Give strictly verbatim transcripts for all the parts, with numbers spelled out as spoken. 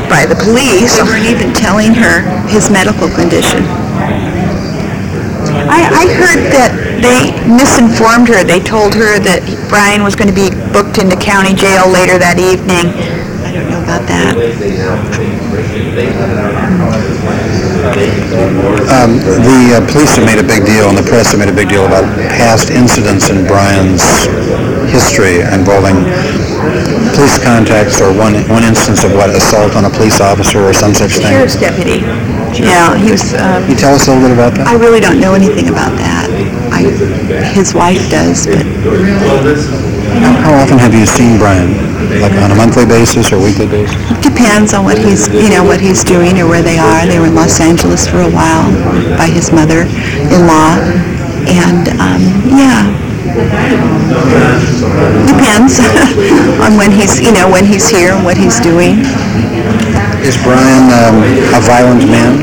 by the police. They weren't even telling her his medical condition. I, I heard that they misinformed her. They told her that Brian was going to be booked into county jail later that evening. I don't know about that. Um, the uh, police have made a big deal, and the press have made a big deal about past incidents in Brian's history involving police contacts, or one one instance of what, assault on a police officer or some such thing. Sheriff's deputy. Yeah, he was. Um, Can you tell us a little bit about that? I really don't know anything about that. I, his wife does, but. How, how often have you seen Brian? Like on a monthly basis or weekly basis? It depends on what he's, you know, what he's doing or where they are. They were in Los Angeles for a while by his mother-in-law, and um, yeah, depends on when he's, you know, when he's here and what he's doing. Is Brian um, a violent man?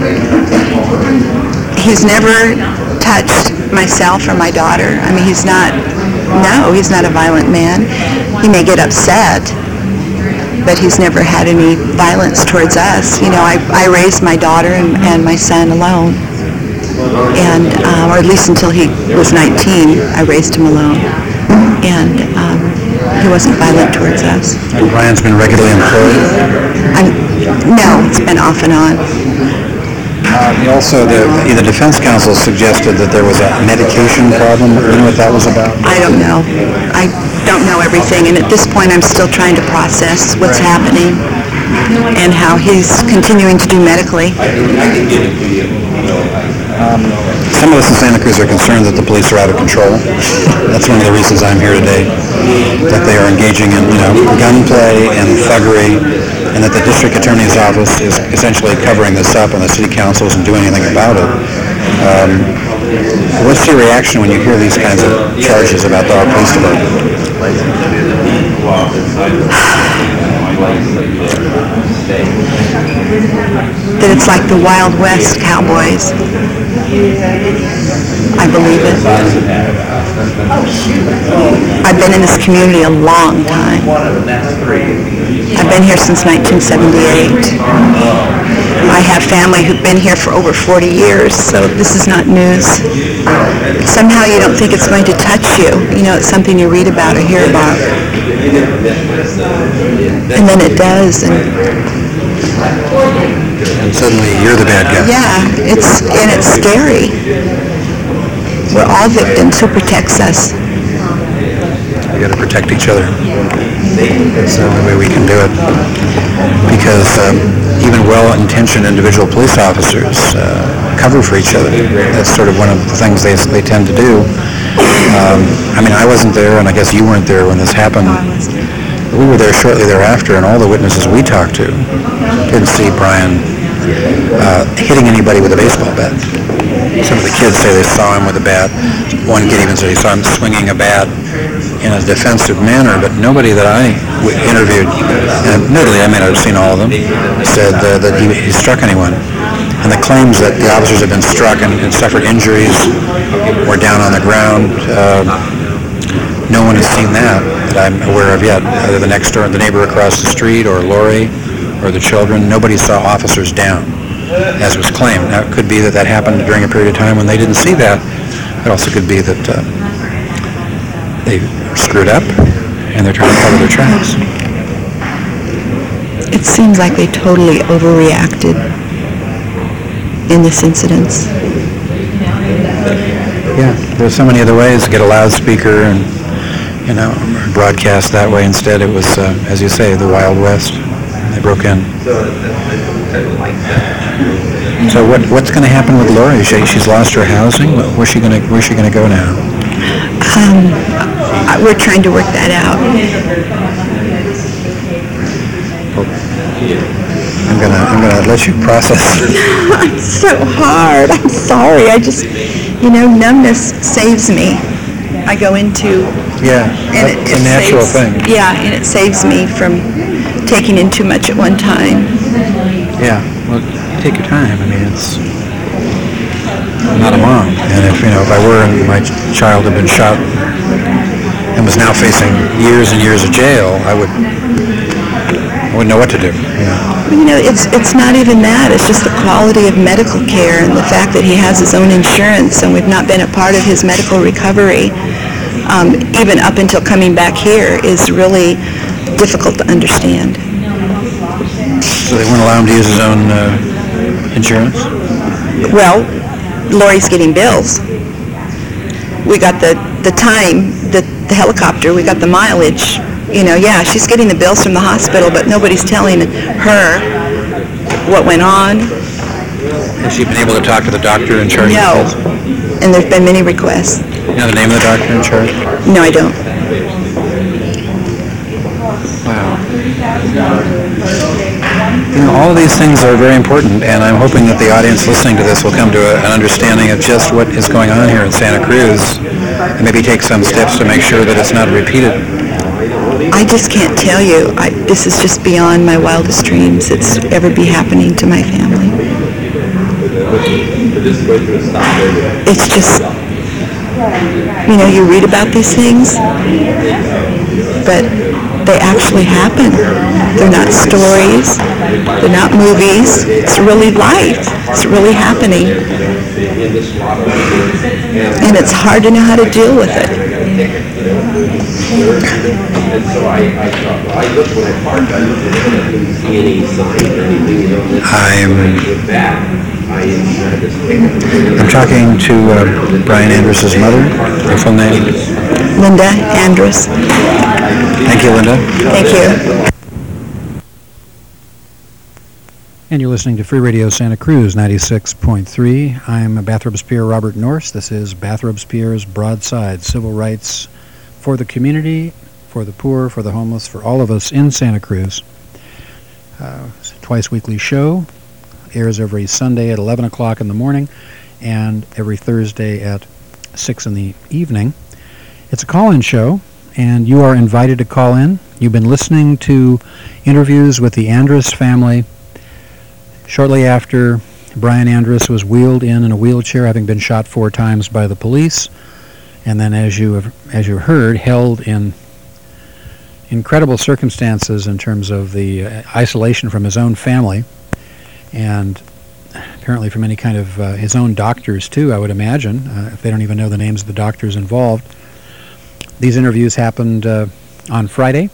He's never touched myself or my daughter. I mean, he's not. No, he's not a violent man. He may get upset, but he's never had any violence towards us. You know, I, I raised my daughter and, and my son alone, and uh, or at least until he was nineteen, I raised him alone, and um, he wasn't violent towards us. And Brian's been regularly employed? I'm, no, it's been off and on. Uh, also, the, the defense counsel suggested that there was a medication problem. Do you know what that was about? I don't know. I don't know everything, and at this point I'm still trying to process what's right. happening and how he's continuing to do medically. Um, some of us in Santa Cruz are concerned that the police are out of control. That's one of the reasons I'm here today, that they are engaging in, you know, gunplay and thuggery, and that the district attorney's office is essentially covering this up, and the city council isn't doing anything about it. Um, what's your reaction when you hear these kinds of charges about the police department? That it's like the Wild West cowboys. I believe it. I've been in this community a long time. I've been here since nineteen seventy-eight. I have family who've been here for over forty years, so this is not news. Somehow you don't think it's going to touch you. You know, it's something you read about or hear about. And then it does. And, and suddenly you're the bad guy. Yeah, it's and it's scary. We're all victims. Who protects us? We got to protect each other. That's the only way we can do it. Because um, even well-intentioned individual police officers uh, cover for each other. That's sort of one of the things they they tend to do. Um, I mean, I wasn't there, and I guess you weren't there when this happened. We were there shortly thereafter, and all the witnesses we talked to didn't see Brian uh, hitting anybody with a baseball bat. Some of the kids say they saw him with a bat. One kid even said he saw him swinging a bat in a defensive manner, but nobody that I w- interviewed, and admittedly I may not have seen all of them, said uh, that he, he struck anyone. And the claims that the officers had been struck and, and suffered injuries or down on the ground, uh, no one has seen that that I'm aware of yet. Either the next door, the neighbor across the street, or Lori, or the children. Nobody saw officers down, as was claimed. Now, it could be that that happened during a period of time when they didn't see that. It also could be that uh, they screwed up and they're trying to cover their tracks. It seems like they totally overreacted in this incident. Yeah, there's so many other ways to get a loudspeaker and, you know, broadcast that way. Instead, it was, uh, as you say, the Wild West. They broke in. So what what's going to happen with Lori? She, she's lost her housing. Where's she going to Where's she going to go now? Um, we're trying to work that out. I'm gonna I'm gonna let you process. It's so hard. I'm sorry. I just, you know, numbness saves me. I go into yeah, and it, it's it a natural saves, thing. Yeah, and it saves me from taking in too much at one time. Yeah, well, take your time. I mean, it's I'm not a mom, and if you know if I were and my ch- child had been shot and was now facing years and years of jail, I would I wouldn't know what to do. Yeah. You know, it's it's not even that. It's just the quality of medical care and the fact that he has his own insurance and we've not been a part of his medical recovery, um, even up until coming back here, is really difficult to understand. So they wouldn't allow him to use his own uh, insurance? Well, Lori's getting bills. We got the, the time, the, the helicopter, we got the mileage. You know, yeah, she's getting the bills from the hospital, but nobody's telling her what went on. Has she been able to talk to the doctor in charge No. of the bills? And there's been many requests. You know the name of the doctor in charge? No, I don't. Wow. You know, all of these things are very important, and I'm hoping that the audience listening to this will come to a, an understanding of just what is going on here in Santa Cruz, and maybe take some steps to make sure that it's not repeated. I just can't tell you. I, this is just beyond my wildest dreams. It's ever be happening to my family. It's just, you know, you read about these things, but they actually happen. They're not stories. They're not movies. It's really life. It's really happening. And it's hard to know how to deal with it. And so I, I thought, well, I looked when I parked, I looked and I didn't see any sign or anything, you know, and I'm, with that, I had this pickup. I'm talking to uh, Brian Andrus' mother. Her full name? Linda Andrus. Thank you, Linda. Thank you. And you're listening to Free Radio Santa Cruz, ninety-six point three. I'm Bathrobes Peer Robert Norse. This is Bathrobes Peer's Broadside, civil rights for the community, for the poor, for the homeless, for all of us in Santa Cruz. Uh, it's a twice weekly show. Airs every Sunday at eleven o'clock in the morning and every Thursday at six in the evening. It's a call-in show, and you are invited to call in. You've been listening to interviews with the Andrus family shortly after Brian Andrus was wheeled in in a wheelchair, having been shot four times by the police, and then, as you have, as you heard, held in incredible circumstances in terms of the uh, isolation from his own family, and apparently from any kind of uh, his own doctors too, I would imagine, uh, if they don't even know the names of the doctors involved. These interviews happened uh, on Friday.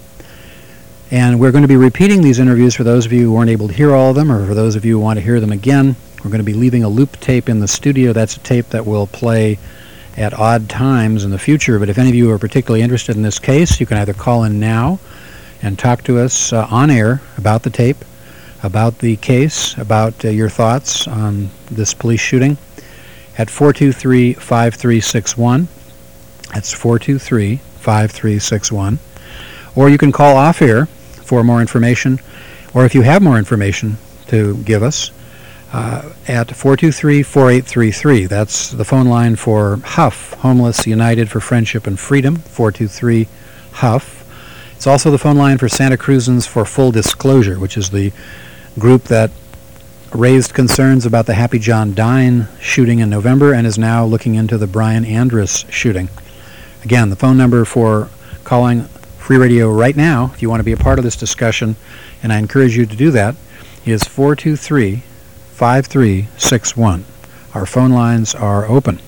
And we're going to be repeating these interviews for those of you who weren't able to hear all of them, or for those of you who want to hear them again. We're going to be leaving a loop tape in the studio. That's a tape that will play at odd times in the future. But if any of you are particularly interested in this case, you can either call in now and talk to us uh, on air about the tape, about the case, about uh, your thoughts on this police shooting at four two three, five three six one. That's four two three, five three six one. Or you can call off air for more information, or if you have more information to give us, uh, at four two three, four eight three three. That's the phone line for HUF, Homeless United for Friendship and Freedom, four two three, HUF. It's also the phone line for Santa Cruzans for Full Disclosure, which is the group that raised concerns about the Happy John Dine shooting in November and is now looking into the Brian Andrus shooting. Again, the phone number for calling Free Radio right now, if you want to be a part of this discussion, and I encourage you to do that, is four two three, five three six one. Our phone lines are open.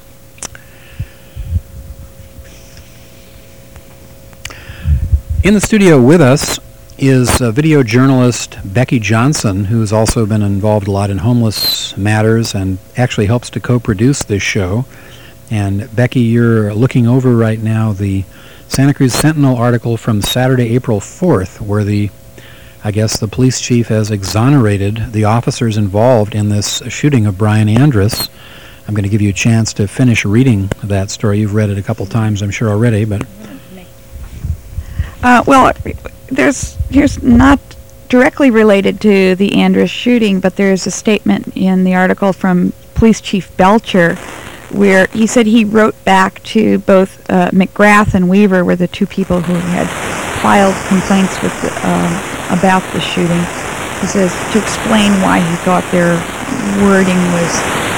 In the studio with us is uh, video journalist Becky Johnson, who's also been involved a lot in homeless matters and actually helps to co-produce this show. And Becky, you're looking over right now the Santa Cruz Sentinel article from Saturday, April fourth, where the, I guess, the police chief has exonerated the officers involved in this shooting of Brian Andrus. I'm going to give you a chance to finish reading that story. You've read it a couple times, I'm sure, already, but... Uh, well, there's here's not directly related to the Andrus shooting, but there's a statement in the article from Police Chief Belcher where he said he wrote back to both uh, McGrath and Weaver, were the two people who had filed complaints with the, uh, about the shooting. He says to explain why he thought their wording was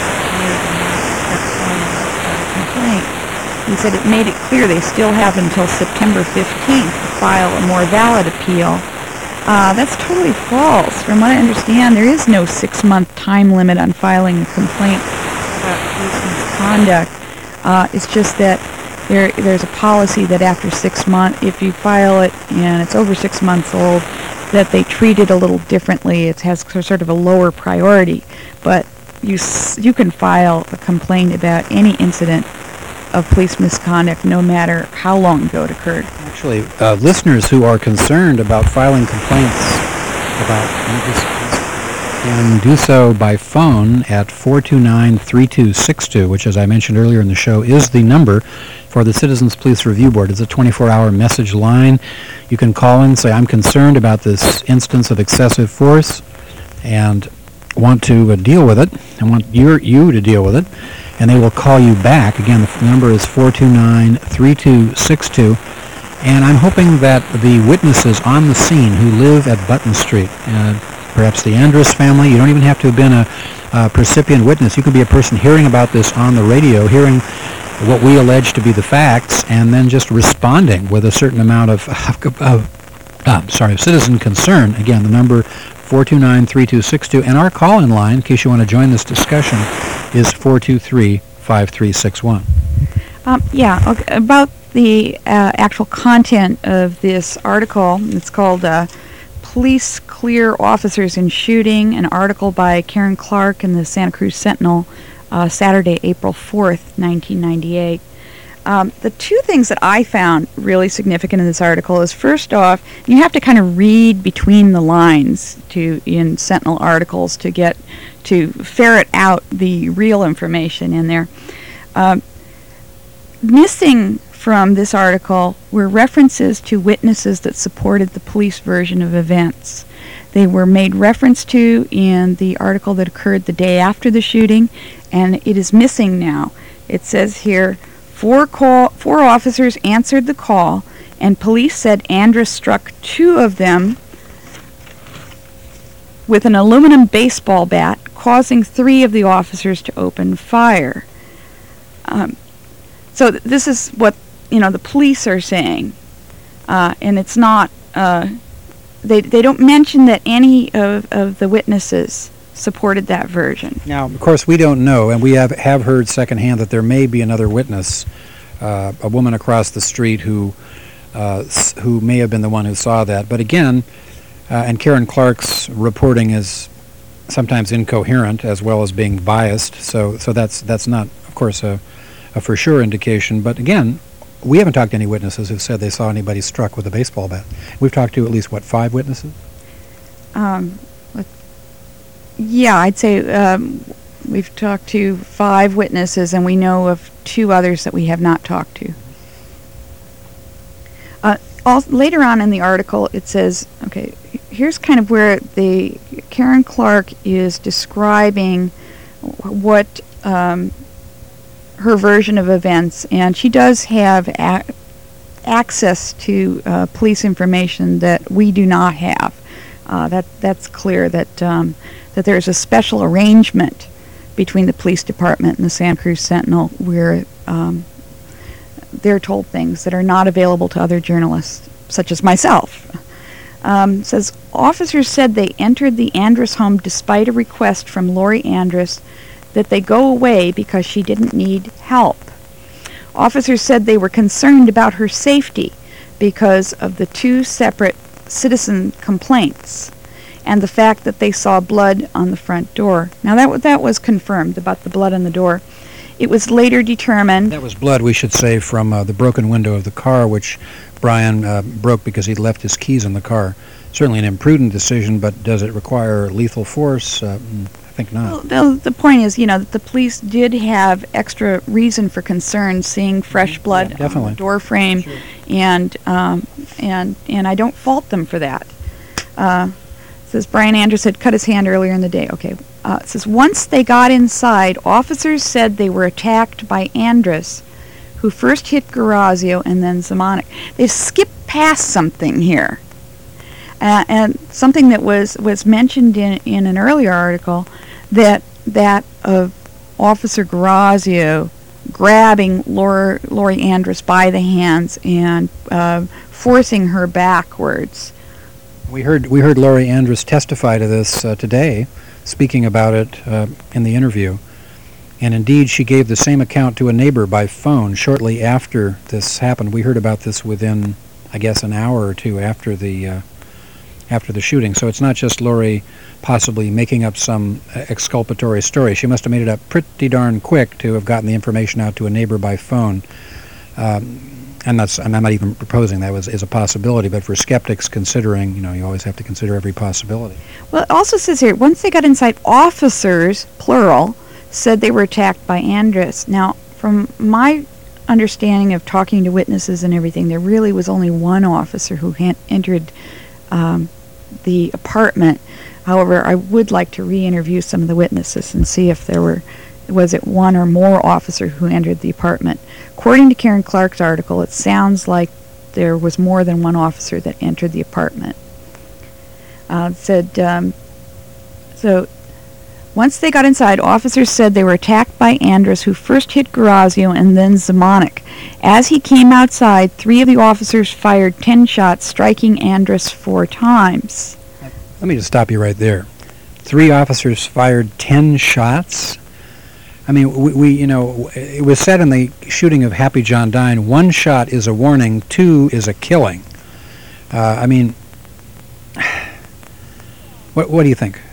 complaint. He said it made it clear they still have until September fifteenth to file a more valid appeal. Uh, that's totally false. From what I understand, there is no six-month time limit on filing a complaint about police misconduct. Uh, it's just that there there's a policy that after six months, if you file it and it's over six months old, that they treat it a little differently. It has sort of a lower priority, but you s- you can file a complaint about any incident of police misconduct, no matter how long ago it occurred. Actually, uh, listeners who are concerned about filing complaints about can do so by phone at four two nine, three two six two, which, as I mentioned earlier in the show, is the number for the Citizens Police Review Board. It's a twenty-four hour message line. You can call in and say, I'm concerned about this instance of excessive force and want to uh, deal with it. I want your, you to deal with it. And they will call you back. Again, the f- number is four two nine, three two six two. And I'm hoping that the witnesses on the scene who live at Button Street, uh, perhaps the Andrus family, you don't even have to have been a, a percipient witness. You could be a person hearing about this on the radio, hearing what we allege to be the facts, and then just responding with a certain amount of, of, of uh, sorry, citizen concern. Again, the number four two nine, three two six two. And our call-in line, in case you want to join this discussion, is four two three, five three six one. Um, yeah, okay, about the uh, actual content of this article, it's called uh, Police Clear Officers in Shooting, an article by Karen Clark in the Santa Cruz Sentinel, uh, Saturday, April fourth, nineteen ninety-eight. Um, the two things that I found really significant in this article is, first off, you have to kind of read between the lines to in Sentinel articles to get to ferret out the real information in there. Um, missing from this article were references to witnesses that supported the police version of events. They were made reference to in the article that occurred the day after the shooting, and it is missing now. It says here, four call, four officers answered the call, and police said Andrus struck two of them with an aluminum baseball bat, causing three of the officers to open fire. Um, so th- this is what, you know, the police are saying, uh, and it's not, uh, they they don't mention that any of, of the witnesses supported that version. Now, of course, we don't know, and we have, have heard secondhand that there may be another witness, uh, a woman across the street who uh, s- who may have been the one who saw that. But again, uh, and Karen Clark's reporting is sometimes incoherent as well as being biased, so so that's that's not, of course, a, a for sure indication. But again, we haven't talked to any witnesses who said they saw anybody struck with a baseball bat. We've talked to at least, what, five witnesses? Um, let- yeah, I'd say um, we've talked to five witnesses, and we know of two others that we have not talked to. Uh, all, later on in the article, it says, okay, here's kind of where the Karen Clark is describing what um, her version of events, and she does have a- access to uh, police information that we do not have. Uh, that that's clear that um, that there's a special arrangement between the police department and the Santa Cruz Sentinel where um, they're told things that are not available to other journalists, such as myself. Um, says, officers said they entered the Andrus home despite a request from Lori Andrus that they go away because she didn't need help. Officers said they were concerned about her safety because of the two separate citizen complaints and the fact that they saw blood on the front door. Now that, w- that was confirmed about the blood on the door. It was later determined... That was blood, we should say, from uh, the broken window of the car, which Brian uh, broke because he'd left his keys in the car. Certainly an imprudent decision, but does it require lethal force? Uh, mm, I think not. Well, the, the point is, you know, that the police did have extra reason for concern seeing fresh blood Yeah, on definitely. the door frame, Sure. and um, and and I don't fault them for that. Uh, says Brian Andrus had cut his hand earlier in the day. Okay. Uh, it says once they got inside, officers said they were attacked by Andrus, who first hit Garazio and then Zamanek. They've skipped past something here. Uh, and something that was, was mentioned in, in an earlier article, that that of Officer Garazio grabbing Laura, Lori Andrus by the hands and uh, forcing her backwards. We heard we heard Lori Andrus testify to this uh, today, speaking about it uh, in the interview. And indeed, she gave the same account to a neighbor by phone shortly after this happened. We heard about this within, I guess, an hour or two after the uh, after the shooting. So it's not just Lori possibly making up some exculpatory story. She must have made it up pretty darn quick to have gotten the information out to a neighbor by phone. Um, and that's, I'm not even proposing that was is a possibility, but for skeptics considering, you know, you always have to consider every possibility. Well, it also says here, once they got inside, officers, plural, said they were attacked by Andrus. Now, from my understanding of talking to witnesses and everything, there really was only one officer who ha- entered um, the apartment. However, I would like to re-interview some of the witnesses and see if there were, was it one or more officer who entered the apartment. According to Karen Clark's article, it sounds like there was more than one officer that entered the apartment. Uh, it said, um, so once they got inside, officers said they were attacked by Andrus, who first hit Garazio and then Zemanek. As he came outside, three of the officers fired ten shots, striking Andrus four times. Let me just stop you right there. Three officers fired ten shots? I mean, we, we, you know, it was said in the shooting of Happy John Dine, one shot is a warning, two is a killing. Uh, I mean, what, what do you think?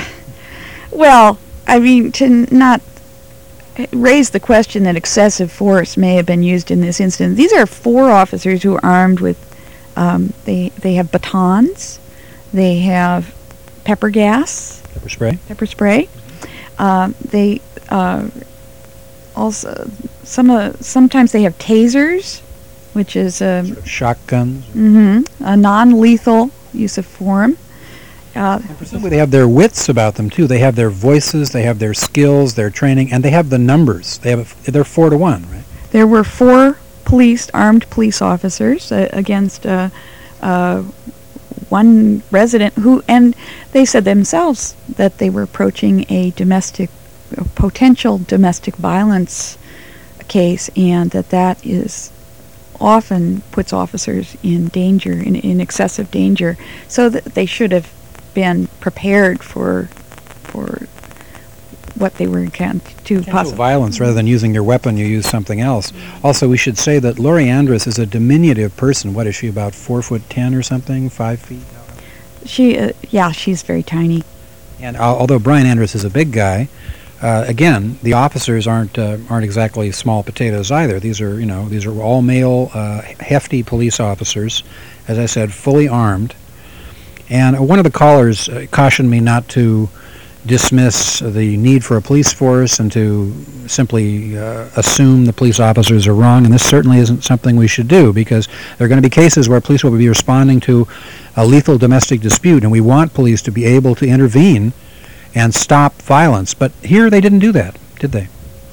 Well, I mean, to not raise the question that excessive force may have been used in this incident, these are four officers who are armed with, um, they, they have batons, they have pepper gas, Pepper spray? pepper spray. Um, they uh, also some uh, sometimes they have tasers, which is a, Sort of shotguns? mm-hmm, a non-lethal use of form. Uh, And presumably they have their wits about them, too. They have their voices, they have their skills, their training, and they have the numbers. They have a, they're four to one, right? There were four police, armed police officers uh, against uh, uh, one resident who, and they said themselves that they were approaching a domestic, a potential domestic violence case, and that that is often puts officers in danger, in, in excessive danger, so that they should have been prepared for for what they were encountered to Potential possibly. violence, rather than using your weapon, you use something else. Also, we should say that Lori Andrus is a diminutive person. What is she, about four foot ten or something, five feet? She, uh, yeah, she's very tiny. And al- although Brian Andrus is a big guy, uh, again, the officers aren't uh, aren't exactly small potatoes either. These are, you know, these are all male, uh, hefty police officers, as I said, fully armed. And uh, one of the callers uh, cautioned me not to dismiss the need for a police force and to simply uh, assume the police officers are wrong, and this certainly isn't something we should do, because there are going to be cases where police will be responding to a lethal domestic dispute, and we want police to be able to intervene and stop violence. But here they didn't do that, did they?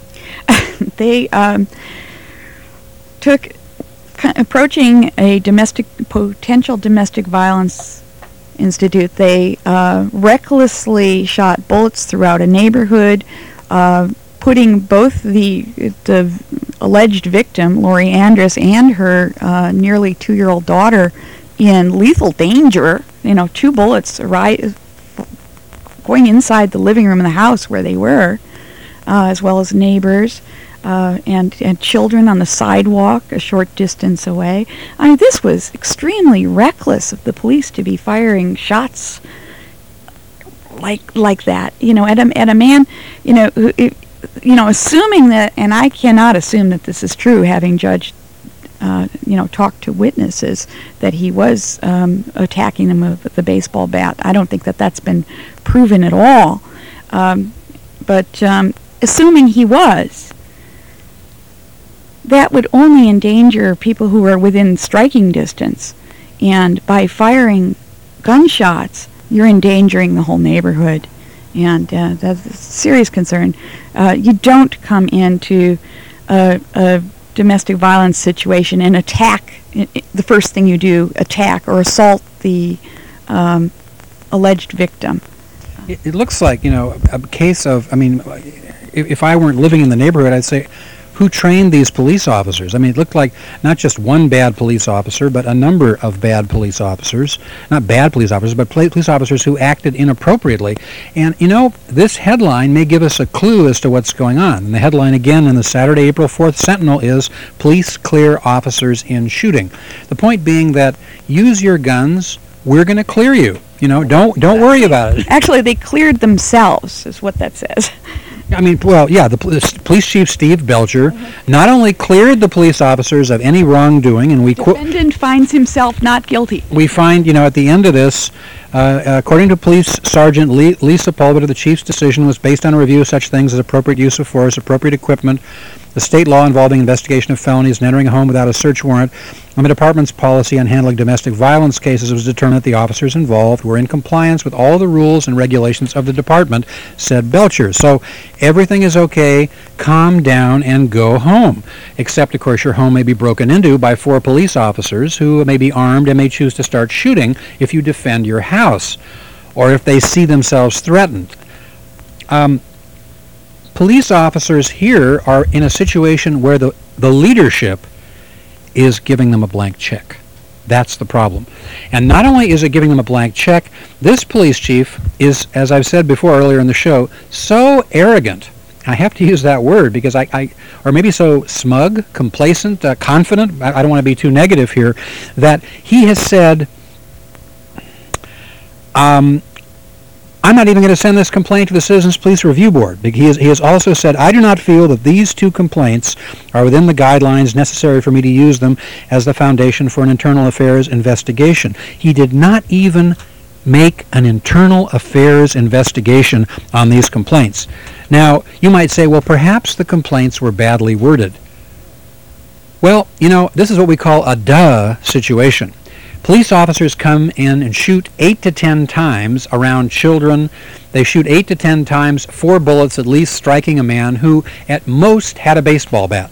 They um, took, c- approaching a domestic, potential domestic violence institute, they uh, recklessly shot bullets throughout a neighborhood, uh, putting both the the alleged victim, Lori Andrus, and her uh, nearly two-year-old daughter in lethal danger. You know, two bullets arri- going inside the living room of the house where they were, uh, as well as neighbors. Uh, and, and children on the sidewalk a short distance away. I mean, this was extremely reckless of the police to be firing shots like like that. You know, at a at a man, you know, who, it, you know, assuming that, and I cannot assume that this is true, having judged, uh, you know, talked to witnesses that he was um, attacking them with the baseball bat. I don't think that that's been proven at all. Um, but um, assuming he was, that would only endanger people who are within striking distance. And by firing gunshots, you're endangering the whole neighborhood. And uh, that's a serious concern. Uh, you don't come into a, a domestic violence situation and attack, I- I- the first thing you do, attack or assault the um, alleged victim. It, it looks like, you know, a, a case of, I mean, if, if I weren't living in the neighborhood, I'd say, who trained these police officers. I mean, it looked like not just one bad police officer, but a number of bad police officers. Not bad police officers, but poli- police officers who acted inappropriately. And, you know, this headline may give us a clue as to what's going on. And the headline, again, in the Saturday, April fourth Sentinel is, Police Clear Officers in Shooting. The point being that use your guns, we're going to clear you. You know, don't don't worry about it. Actually, they cleared themselves, is what that says. I mean, well, yeah, the police, police chief, Steve Belcher, not only cleared the police officers of any wrongdoing, and we quote, Defendant finds himself not guilty. we find, you know, at the end of this, uh, according to Police Sergeant Le- Lisa Pulver, the chief's decision was based on a review of such things as appropriate use of force, appropriate equipment, the state law involving investigation of felonies and entering a home without a search warrant, and the department's policy on handling domestic violence cases. It was determined that the officers involved were in compliance with all the rules and regulations of the department, said Belcher. So everything is okay, calm down, and go home. Except, of course, your home may be broken into by four police officers who may be armed and may choose to start shooting if you defend your house, or if they see themselves threatened. Um, police officers here are in a situation where the, the leadership is giving them a blank check. That's the problem. And not only is it giving them a blank check, this police chief is, as I've said before earlier in the show, so arrogant. I have to use that word because I, I or maybe so smug, complacent, uh, confident, I, I don't want to be too negative here, that he has said, um, I'm not even going to send this complaint to the Citizens Police Review Board. He has, he has also said, I do not feel that these two complaints are within the guidelines necessary for me to use them as the foundation for an internal affairs investigation. He did not even make an internal affairs investigation on these complaints. Now, you might say, well, perhaps the complaints were badly worded. Well, you know, this is what we call a duh situation. Police officers come in and shoot eight to ten times around children. They shoot eight to ten times, four bullets at least, striking a man who at most had a baseball bat.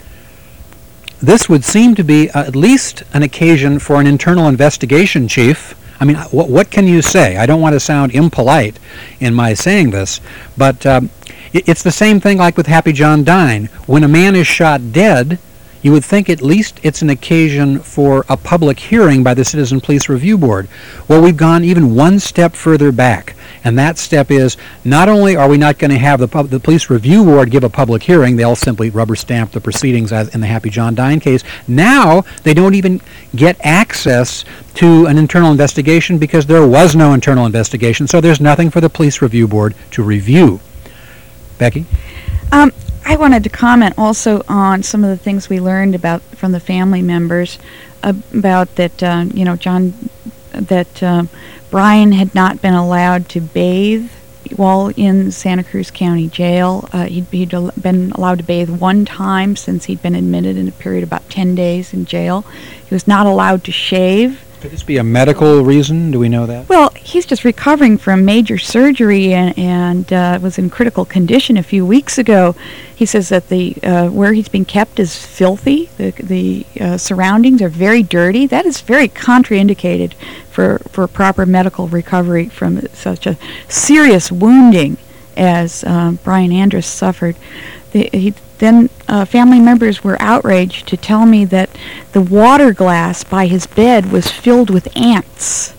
This would seem to be uh, at least an occasion for an internal investigation, Chief. I mean, what, what can you say? I don't want to sound impolite in my saying this, but um, it, it's the same thing like with Happy John Dine. When a man is shot dead, you would think at least it's an occasion for a public hearing by the Citizen Police Review Board. Well, we've gone even one step further back, and that step is not only are we not going to have the, pub- the Police Review Board give a public hearing, they'll simply rubber stamp the proceedings as in the Happy John Dine case. Now they don't even get access to an internal investigation because there was no internal investigation, so there's nothing for the Police Review Board to review. Becky? Um, I wanted to comment also on some of the things we learned about from the family members about that, uh, you know, John, that uh, Brian had not been allowed to bathe while in Santa Cruz County Jail. Uh, he'd, he'd been allowed to bathe one time since he'd been admitted in a period of about ten days in jail. He was not allowed to shave. Could this be a medical reason? Do we know that? Well, he's just recovering from major surgery and, and uh, was in critical condition a few weeks ago. He says that the uh, where he's being kept is filthy. The, the uh, surroundings are very dirty. That is very contraindicated for, for proper medical recovery from such a serious wounding as uh, Brian Andrus suffered. The, he, then uh, family members were outraged to tell me that the water glass by his bed was filled with ants.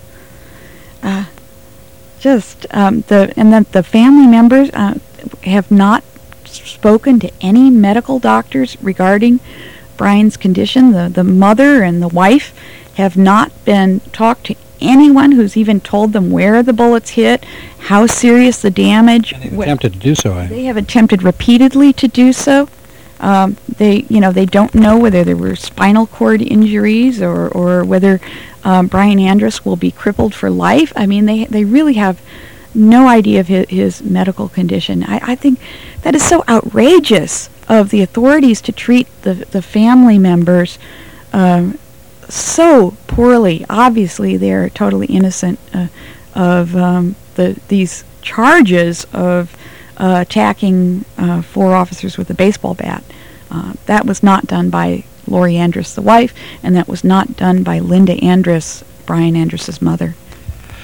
Uh, just um, the and that the family members uh, have not spoken to any medical doctors regarding Brian's condition. The the mother and the wife have not been talked to anyone who's even told them where the bullets hit, how serious the damage. And they've attempted to do so. I They have attempted repeatedly to do so. Um, they, you know, they don't know whether there were spinal cord injuries or, or whether um, Brian Andrus will be crippled for life. I mean, they they really have no idea of his, his medical condition. I, I think that is so outrageous of the authorities to treat the the family members um, so poorly. Obviously, they're totally innocent uh, of um, the these charges of uh, attacking uh, four officers with a baseball bat. Uh, that was not done by Lori Andrus, the wife, and that was not done by Linda Andrus, Brian Andrus's mother.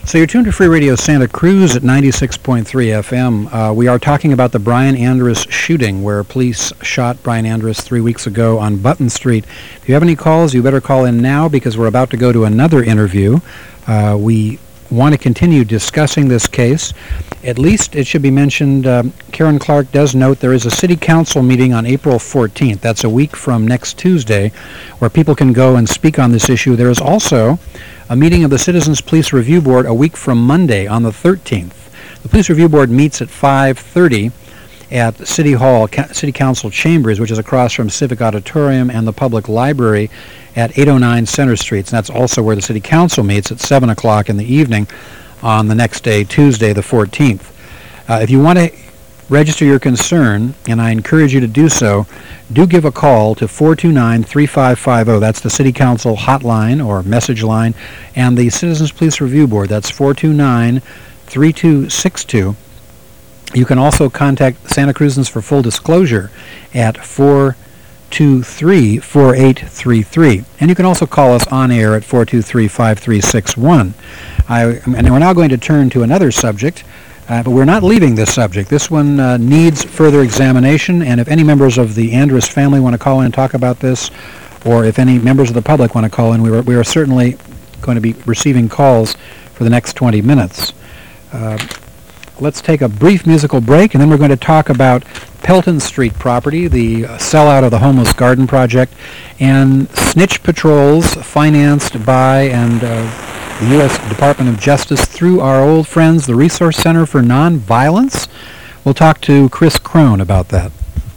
So you're tuned to Free Radio Santa Cruz at ninety-six point three F M. Uh, we are talking about the Brian Andrus shooting, where police shot Brian Andrus three weeks ago on Button Street. If you have any calls, you better call in now because we're about to go to another interview. Uh, we want to continue discussing this case. At least it should be mentioned, um, Karen Clark does note there is a city council meeting on April fourteenth. That's a week from next Tuesday, where people can go and speak on this issue. There is also a meeting of the Citizens Police Review Board a week from Monday on the thirteenth. The Police Review Board meets at five thirty at City Hall, Ca- City Council Chambers, which is across from Civic Auditorium and the Public Library at eight oh nine Center Street. And that's also where the City Council meets at seven o'clock in the evening on the next day, Tuesday the fourteenth. Uh, if you want to register your concern, and I encourage you to do so, do give a call to four two nine, three five five zero. That's the City Council hotline or message line. And the Citizens Police Review Board, that's four two nine, three two six two. You can also contact Santa Cruzans for full disclosure at four two three, four eight three three. And you can also call us on air at four two three, five three six one. I, and we're now going to turn to another subject. Uh, but we're not leaving this subject. This one uh, needs further examination, and if any members of the Andrus family want to call in and talk about this, or if any members of the public want to call in, we are, we are certainly going to be receiving calls for the next twenty minutes. Uh, let's take a brief musical break, and then we're going to talk about Pelton Street property, the sellout of the Homeless Garden Project, and snitch patrols financed by and uh, the U S Department of Justice through our old friends, the Resource Center for Nonviolence. We'll talk to Chris Crone about that.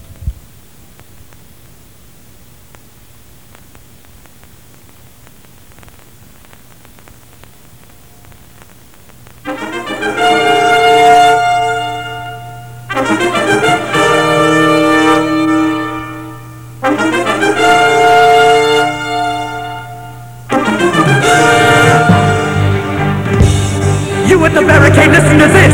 At the barricade, listen to this.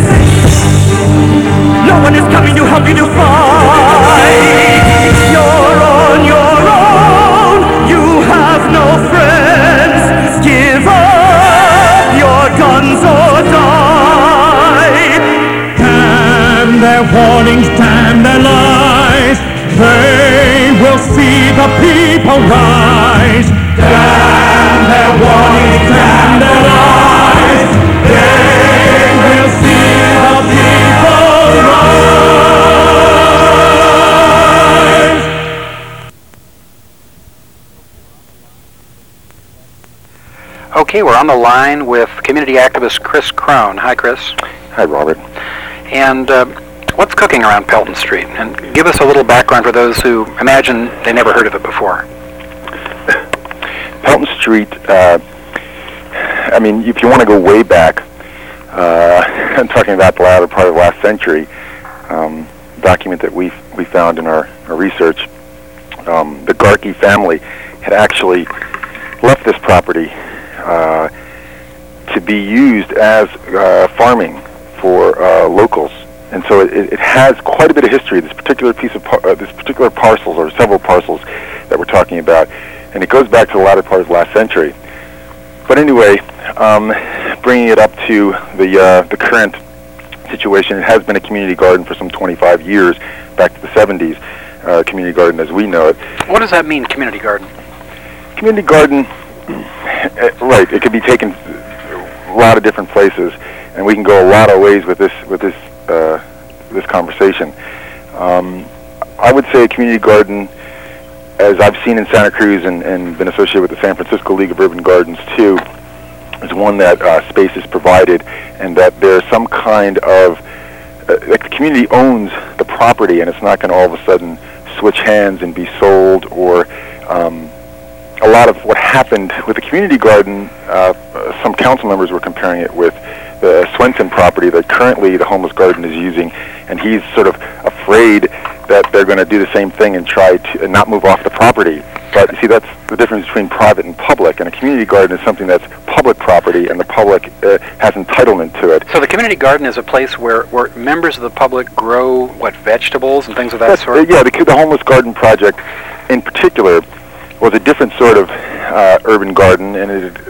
No one is coming to help you to fight. You're on your own. You have no friends. Give up your guns or die. Damn their warnings, damn their lies. They will see the people rise. Damn their warnings, damn their lies. They will see the people rise. Okay, we're on the line with community activist Chris Crone. Hi, Chris. Hi, Robert. And uh, what's cooking around Pelton Street? And give us a little background for those who imagine they never heard of it before. Pelton Street, uh, I mean, if you want to go way back, uh, I'm talking about the latter part of last century, um, document that we we found in our, our research, um, the Garkey family had actually left this property uh, to be used as uh, farming for uh, locals, and so it, it has quite a bit of history. This particular piece of par- uh, this particular parcels, or several parcels that we're talking about, and it goes back to the latter part of last century. But anyway, um, bringing it up to the uh, the current situation, it has been a community garden for some twenty-five years, back to the seventies, uh, community garden as we know it. What does that mean, community garden? Community garden, uh, right, it could be taken a lot of different places, and we can go a lot of ways with this with this uh, this conversation. Um, I would say a community garden, as I've seen in Santa Cruz and, and been associated with the San Francisco League of Urban Gardens too, is one that uh, space is provided, and that there's some kind of, uh, like the community owns the property, and it's not going to all of a sudden switch hands and be sold, or um, a lot of what happened with the community garden, uh, some council members were comparing it with the Swenson property that currently the homeless garden is using, and he's sort of afraid that they're going to do the same thing and try to uh, not move off the property. But you see, that's the difference between private and public, and a community garden is something that's public property, and the public uh, has entitlement to it. So the community garden is a place where, where members of the public grow, what, vegetables and things of that That's, sort? Uh, yeah, the, the Homeless Garden Project in particular was a different sort of uh, urban garden, and it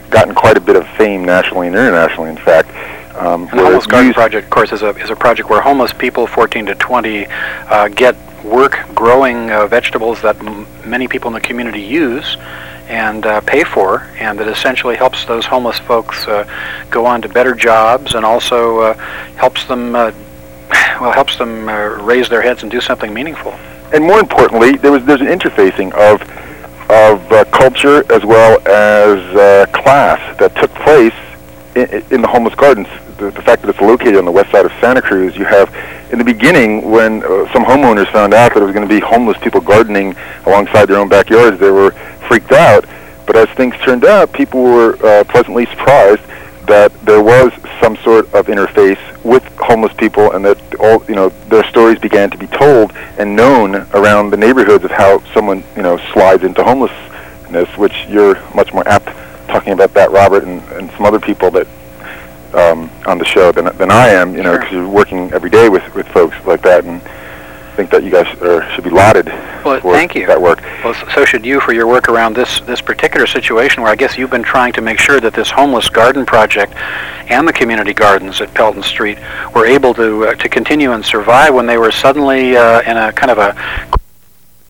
gotten quite a bit of fame nationally and internationally, in fact. Um, And the Homeless Garden Project, of course, is a, is a project where homeless people, fourteen to twenty, uh, get work growing uh, vegetables that m- many people in the community use and uh, pay for, and that essentially helps those homeless folks uh, go on to better jobs, and also uh, helps them, uh, well, helps them uh, raise their heads and do something meaningful. And more importantly, there was there's an interfacing of of uh, culture as well as uh, class that took place in, in the homeless gardens. The, the fact that it's located on the west side of Santa Cruz, you have, in the beginning, when uh, some homeowners found out that there was going to be homeless people gardening alongside their own backyards, they were freaked out. But as things turned out, people were uh, pleasantly surprised that there was some sort of interface with homeless people, and that all, you know, their stories began to be told and known around the neighborhoods of how someone, you know, slides into homelessness, which you're much more apt talking about that, Robert, and, and some other people that um, on the show than than I am, you know, because you're working every day with, with folks like that, and I think that you guys are, should be lauded Well, for thank you. that work. Well, s- so should you for your work around this this particular situation, where I guess you've been trying to make sure that this homeless garden project and the community gardens at Pelton Street were able to uh, to continue and survive when they were suddenly uh, in a kind of a